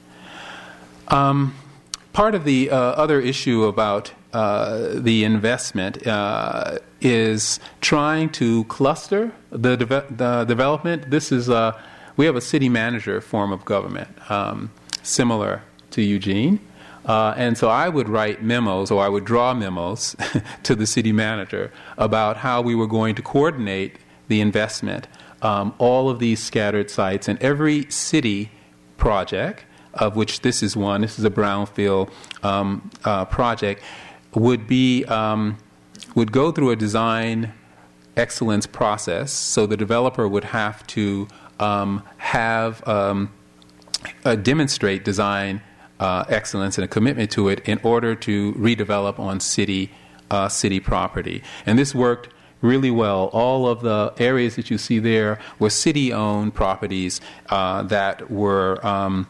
Um, part of the uh, other issue about uh, the investment uh, is trying to cluster the, de- the development. This is a We have a city manager form of government, um, similar to Eugene. Uh, and so I would write memos, or I would draw memos to the city manager about how we were going to coordinate the investment, um, all of these scattered sites, and every city project, of which this is one, this is a brownfield um, uh, project, would be um, would go through a design excellence process. So the developer would have to Um, have um, uh, demonstrate design uh, excellence and a commitment to it in order to redevelop on city uh, city property. And this worked really well. All of the areas that you see there were city-owned properties uh, that were um,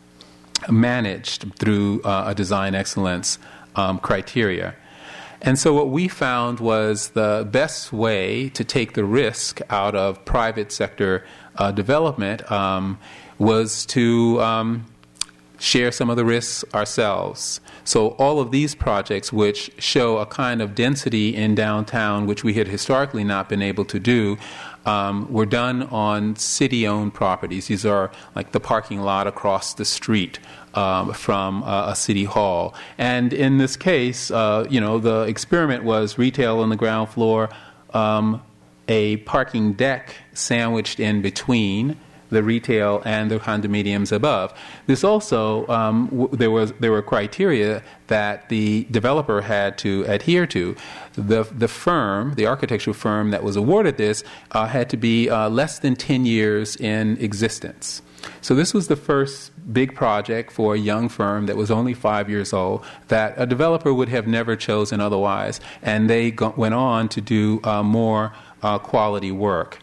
managed through uh, a design excellence um, criteria. And so what we found was the best way to take the risk out of private sector uh, development um, was to um, share some of the risks ourselves. So all of these projects, which show a kind of density in downtown, which we had historically not been able to do, um, were done on city-owned properties. These are like the parking lot across the street um, from uh, a city hall. And in this case, uh, you know, the experiment was retail on the ground floor, um, a parking deck sandwiched in between the retail and the condominiums above. This also, um, w- there was there were criteria that the developer had to adhere to. The the firm, the architectural firm that was awarded this, uh, had to be uh, less than ten years in existence. So this was the first big project for a young firm that was only five years old that a developer would have never chosen otherwise, and they go- went on to do uh, more uh, quality work.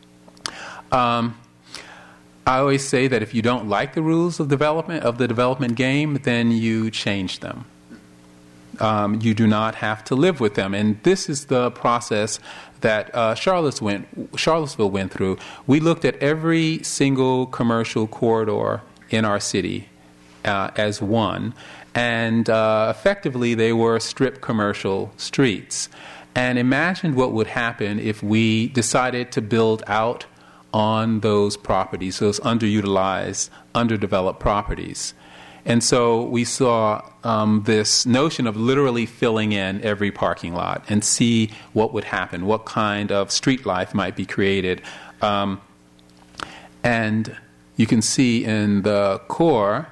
Um, I always say that if you don't like the rules of development of the development game, then you change them. Um, you do not have to live with them, and this is the process that uh, Charlottesville went, Charlottesville went through. We looked at every single commercial corridor in our city uh, as one, and uh, effectively they were strip commercial streets. And imagined what would happen if we decided to build out on those properties, those underutilized, underdeveloped properties. And so we saw um, this notion of literally filling in every parking lot and see what would happen, what kind of street life might be created. Um, and you can see in the core,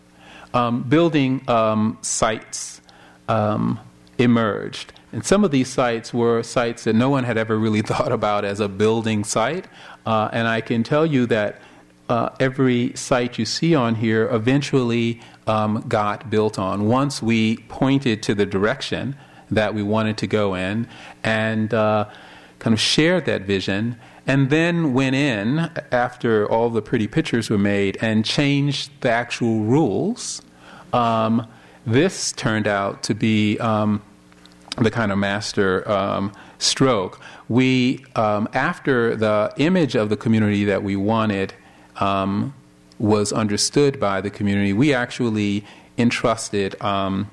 um, building um, sites um, emerged. And some of these sites were sites that no one had ever really thought about as a building site. Uh, and I can tell you that uh, every site you see on here eventually um, got built on once we pointed to the direction that we wanted to go in and uh, kind of shared that vision, and then went in after all the pretty pictures were made and changed the actual rules. Um, this turned out to be um, the kind of master um, stroke. We, um, after the image of the community that we wanted um, was understood by the community, we actually entrusted um,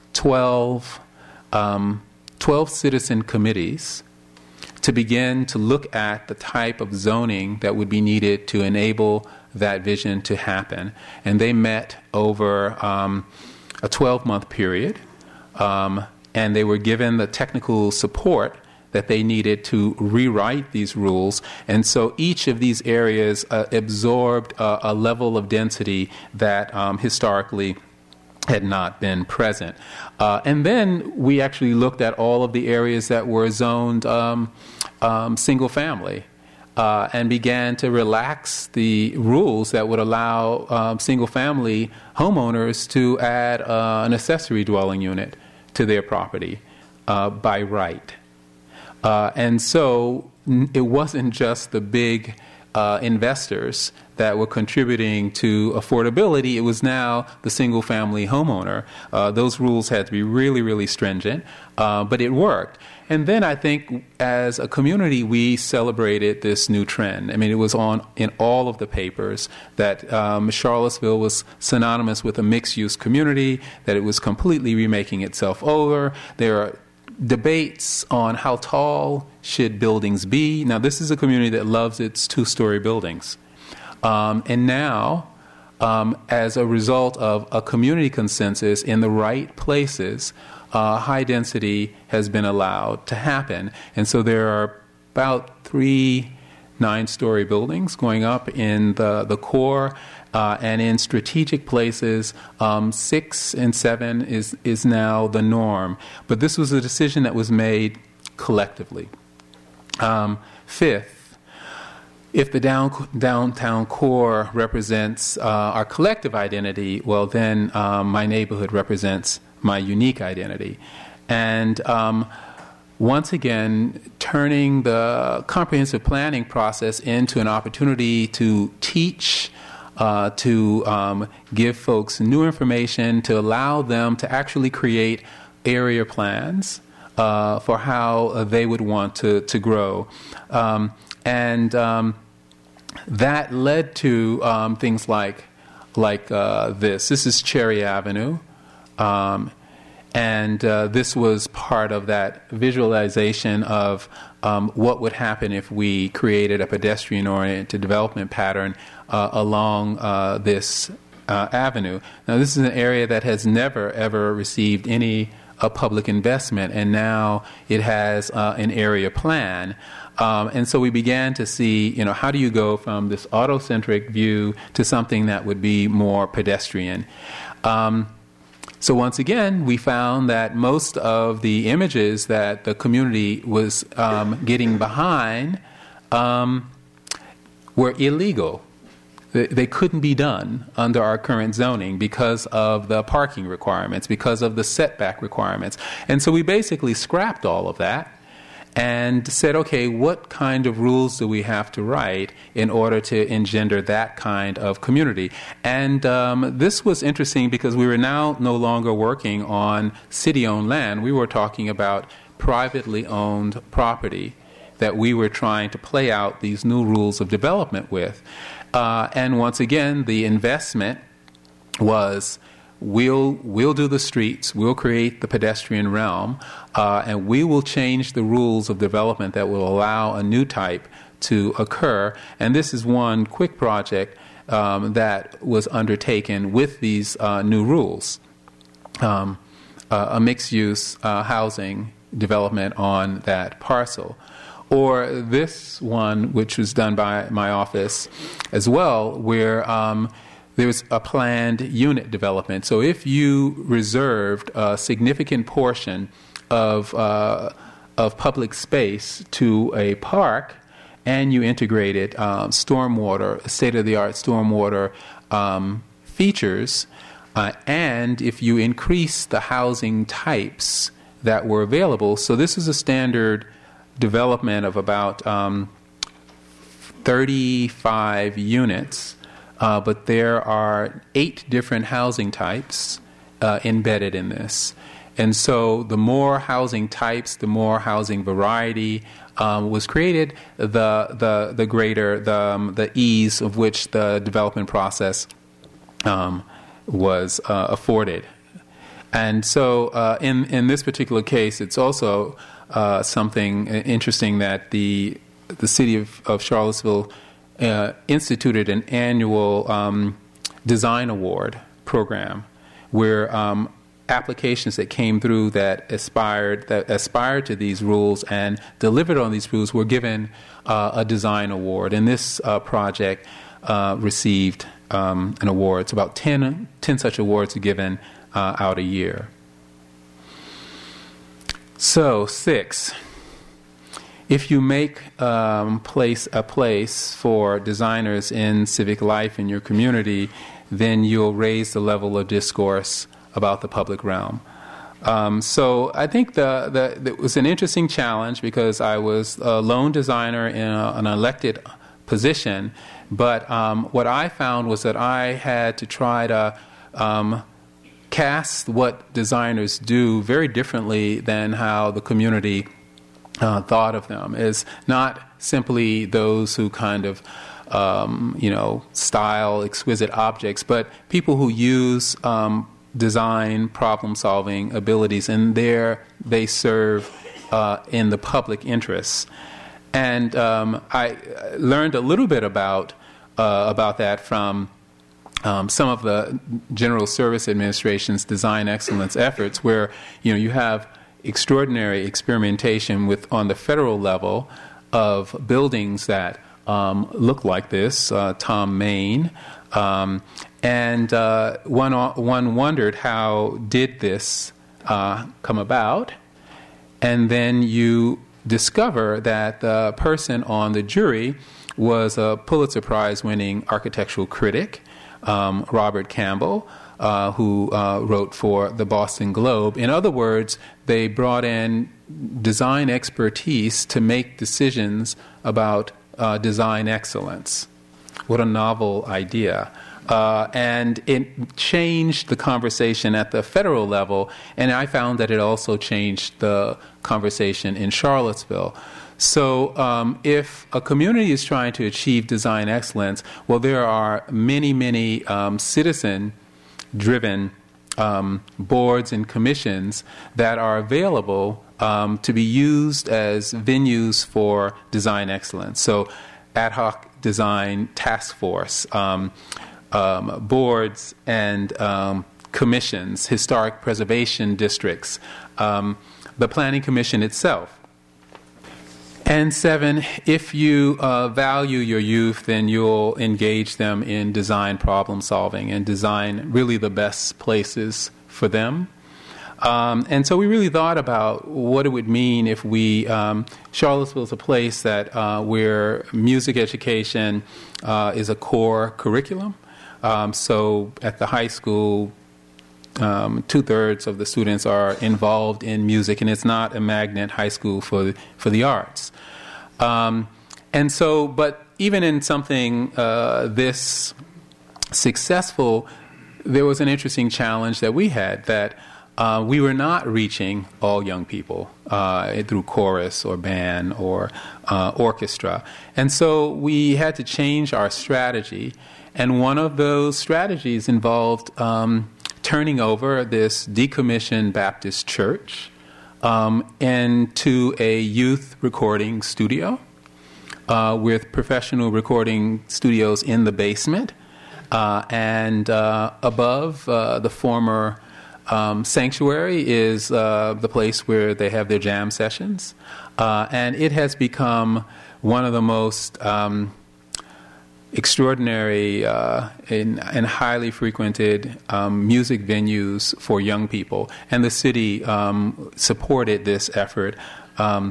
twelve, um, twelve citizen committees to begin to look at the type of zoning that would be needed to enable that vision to happen. And they met over um, a twelve-month period, um, and they were given the technical support that they needed to rewrite these rules. And so each of these areas uh, absorbed uh, a level of density that um, historically had not been present. Uh, and then we actually looked at all of the areas that were zoned um, um, single family uh, and began to relax the rules that would allow um, single family homeowners to add uh, an accessory dwelling unit to their property uh, by right. Uh, and so n- it wasn't just the big uh, investors that were contributing to affordability. It was now the single-family homeowner. Uh, those rules had to be really, really stringent, uh, but it worked. And then I think as a community, we celebrated this new trend. I mean, it was on in all of the papers that um, Charlottesville was synonymous with a mixed-use community, that it was completely remaking itself over. There are debates on how tall should buildings be. Now, this is a community that loves its two-story buildings. Um, and now, um, as a result of a community consensus in the right places, uh, high density has been allowed to happen. And so there are about three nine-story buildings going up in the, the core, uh, and in strategic places, um, six and seven is, is now the norm. But this was a decision that was made collectively. Um, fifth, if the down, downtown core represents uh, our collective identity, well, then um, my neighborhood represents my unique identity. and um, once again, turning the comprehensive planning process into an opportunity to teach, uh, to um, give folks new information, to allow them to actually create area plans uh, for how uh, they would want to, to grow. Um, and um, that led to um, things like, like uh, this. This is Cherry Avenue. Um, And uh, this was part of that visualization of um, what would happen if we created a pedestrian-oriented development pattern uh, along uh, this uh, avenue. Now, this is an area that has never, ever received any uh, public investment, and now it has uh, an area plan. Um, and so we began to see, you know, how do you go from this autocentric view to something that would be more pedestrian? Um, So once again, we found that most of the images that the community was um, getting behind um, were illegal. They, they couldn't be done under our current zoning because of the parking requirements, because of the setback requirements. And so we basically scrapped all of that and said, okay, what kind of rules do we have to write in order to engender that kind of community? And um, this was interesting because we were now no longer working on city-owned land. We were talking about privately owned property that we were trying to play out these new rules of development with. Uh, and once again, the investment was We'll we'll do the streets, we'll create the pedestrian realm, uh, and we will change the rules of development that will allow a new type to occur. And this is one quick project um, that was undertaken with these uh, new rules. Um, uh, a mixed-use uh, housing development on that parcel. Or this one, which was done by my office as well, where um, there's a planned unit development. So if you reserved a significant portion of uh, of public space to a park and you integrated um, stormwater, state-of-the-art stormwater um, features, uh, and if you increase the housing types that were available, so this is a standard development of about um, thirty-five units. Uh, but there are eight different housing types uh, embedded in this. And so the more housing types, the more housing variety um, was created, the the the greater the, um, the ease of which the development process um, was uh, afforded. And so uh, in, in this particular case, it's also uh, something interesting that the, the city of, of Charlottesville Uh, instituted an annual um, design award program where um, applications that came through that aspired that aspired to these rules and delivered on these rules were given uh, a design award. And this uh, project uh, received um, an award. It's about ten, ten such awards are given uh, out a year. So six. If you make um, place a place for designers in civic life in your community, then you'll raise the level of discourse about the public realm. Um, so I think the, the, it was an interesting challenge because I was a lone designer in a, an elected position, but um, what I found was that I had to try to um, cast what designers do very differently than how the community Uh, thought of them, is not simply those who kind of, um, you know, style exquisite objects, but people who use um, design, problem-solving abilities, and there they serve uh, in the public interest. And um, I learned a little bit about uh, about that from um, some of the General Service Administration's design excellence efforts, where you know you have extraordinary experimentation with on the federal level of buildings that um, look like this, uh, Tom Main, um, and uh, one one wondered how did this uh, come about, and then you discover that the person on the jury was a Pulitzer Prize-winning architectural critic, um, Robert Campbell. uh, who uh, wrote for the Boston Globe. In other words, they brought in design expertise to make decisions about uh, design excellence. What a novel idea. Uh, and it changed the conversation at the federal level, and I found that it also changed the conversation in Charlottesville. So um, if a community is trying to achieve design excellence, well, there are many, many um, citizen-driven um, boards and commissions that are available um, to be used as venues for design excellence. So ad hoc design task force, um, um, boards and um, commissions, historic preservation districts, um, the Planning Commission itself. And seven, if you uh, value your youth, then you'll engage them in design problem solving and design really the best places for them. Um, and so we really thought about what it would mean if we, um, Charlottesville is a place that uh, where music education uh, is a core curriculum. Um, so at the high school, um, two-thirds of the students are involved in music, and it's not a magnet high school for, for the arts. Um, and so, but even in something uh, this successful, there was an interesting challenge that we had, that Uh, we were not reaching all young people uh, through chorus or band or uh, orchestra. And so we had to change our strategy. And one of those strategies involved um, turning over this decommissioned Baptist church um, into a youth recording studio uh, with professional recording studios in the basement uh, and uh, above uh, the former Um, Sanctuary is uh, the place where they have their jam sessions, uh, and it has become one of the most um, extraordinary uh, and, and highly frequented um, music venues for young people. And the city um, supported this effort um,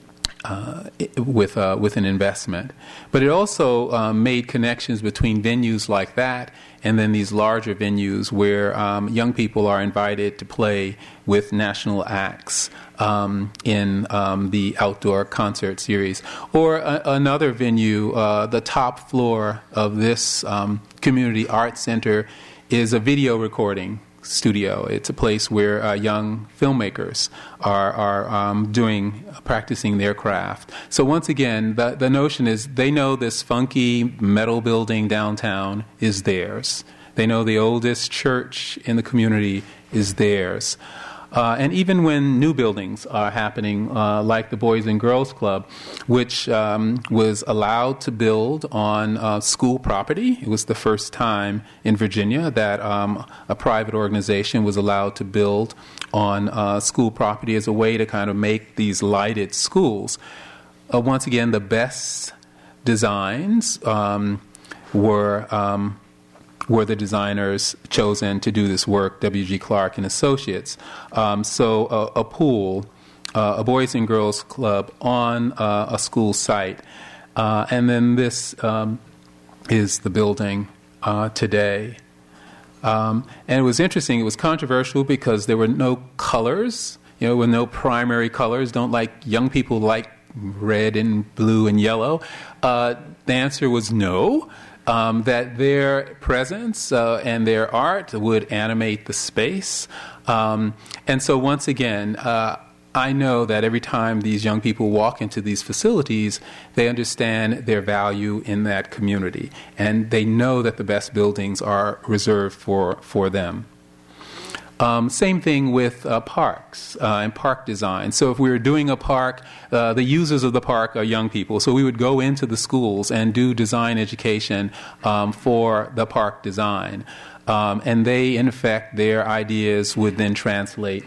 uh, with uh, with an investment, but it also um, made connections between venues like that and then these larger venues where um, young people are invited to play with national acts um, in um, the outdoor concert series. Or a, another venue, uh, the top floor of this um, community arts center is a video recording studio. It's a place where uh, young filmmakers are, are um, doing, practicing their craft. So once again, the, the notion is they know this funky metal building downtown is theirs. They know the oldest church in the community is theirs. Uh, and even when new buildings are happening, uh, like the Boys and Girls Club, which um, was allowed to build on uh, school property. It was the first time in Virginia that um, a private organization was allowed to build on uh, school property as a way to kind of make these lighted schools. Uh, once again, the best designs um, were... Um, were the designers chosen to do this work, W G Clark and Associates. Um, so a, a pool, uh, a Boys and Girls Club on uh, a school site. Uh, and then this um, is the building uh, today. Um, and it was interesting. It was controversial because there were no colors, you know, with no primary colors. Don't like young people like red and blue and yellow. Uh, the answer was no. Um, that their presence uh, and their art would animate the space. Um, and so once again, uh, I know that every time these young people walk into these facilities, they understand their value in that community. And they know that the best buildings are reserved for, for them. Um, same thing with uh, parks uh, and park design. So if we were doing a park, uh, the users of the park are young people. So we would go into the schools and do design education um, for the park design. Um, and they, in effect, their ideas would then translate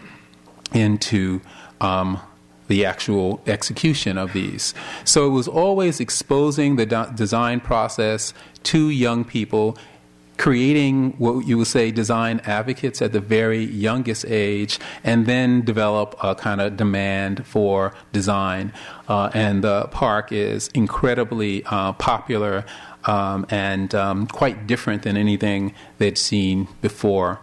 into um, the actual execution of these. So it was always exposing the do- design process to young people, creating what you would say design advocates at the very youngest age, and then develop a kind of demand for design. Uh, and the park is incredibly uh, popular um, and um, quite different than anything they'd seen before.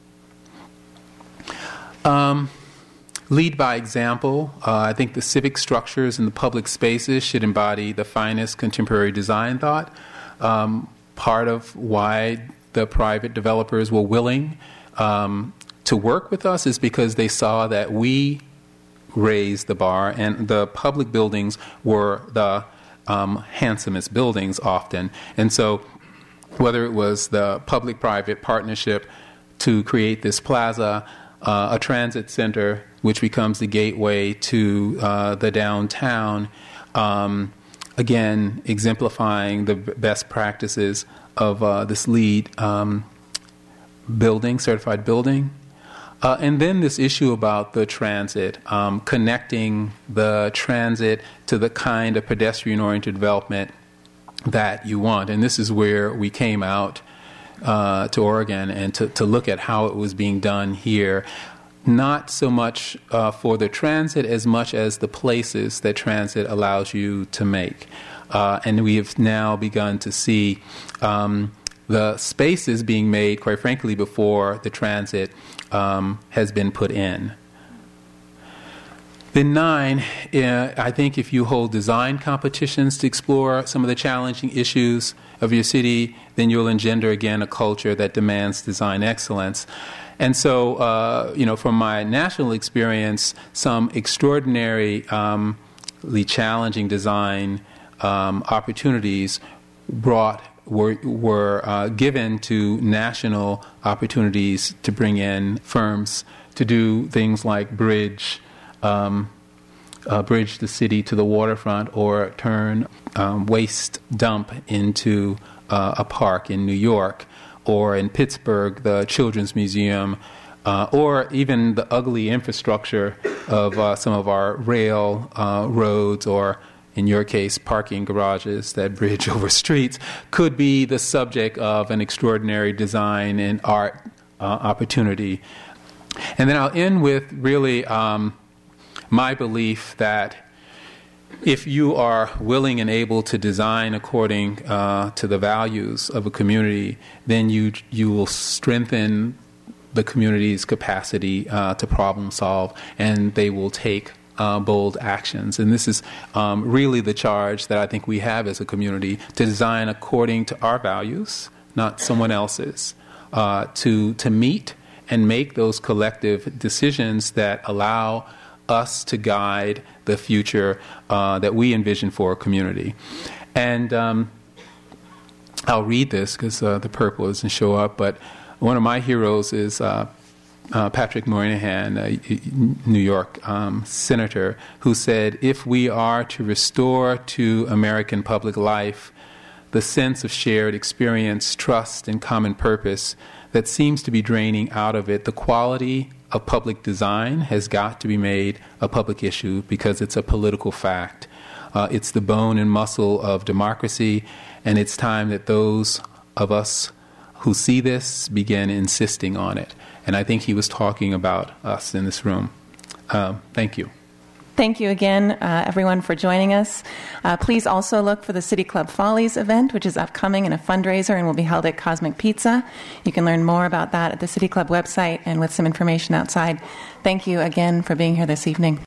Um, lead by example. Uh, I think the civic structures and the public spaces should embody the finest contemporary design thought. Um, part of why the private developers were willing um, to work with us is because they saw that we raised the bar, and the public buildings were the um, handsomest buildings often. And so whether it was the public-private partnership to create this plaza, Uh, a transit center, which becomes the gateway to uh, the downtown, um, again, exemplifying the best practices of uh, this LEED um, building, certified building. Uh, and then this issue about the transit, um, connecting the transit to the kind of pedestrian-oriented development that you want. And this is where we came out Uh, to Oregon and to, to look at how it was being done here, not so much uh, for the transit as much as the places that transit allows you to make. Uh, and we have now begun to see um, the spaces being made, quite frankly, before the transit um, has been put in. Then nine, uh, I think if you hold design competitions to explore some of the challenging issues of your city, then you'll engender again a culture that demands design excellence. And so, uh, you know, from my national experience, some extraordinarily um, challenging design um, opportunities brought were were uh, given to national opportunities to bring in firms to do things like bridge. Um, uh, bridge the city to the waterfront, or turn um, waste dump into uh, a park in New York, or in Pittsburgh, the Children's Museum, uh, or even the ugly infrastructure of uh, some of our rail uh, roads, or in your case, parking garages that bridge over streets, could be the subject of an extraordinary design and art uh, opportunity. And then I'll end with really um, my belief that if you are willing and able to design according uh, to the values of a community, then you you will strengthen the community's capacity uh, to problem solve, and they will take uh, bold actions. And this is um, really the charge that I think we have as a community, to design according to our values, not someone else's, uh, to to meet and make those collective decisions that allow us to guide the future uh, that we envision for a community. And um, I'll read this because uh, the purple doesn't show up, but one of my heroes is uh, uh, Patrick Moynihan, a New York um, senator, who said, "If we are to restore to American public life the sense of shared experience, trust, and common purpose that seems to be draining out of it, the quality of public design has got to be made a public issue, because it's a political fact. Uh, it's the bone and muscle of democracy, and it's time that those of us who see this begin insisting on it." And I think he was talking about us in this room. Um, thank you. Thank you again, uh, everyone, for joining us. Uh, please also look for the City Club Follies event, which is upcoming and a fundraiser and will be held at Cosmic Pizza. You can learn more about that at the City Club website and with some information outside. Thank you again for being here this evening.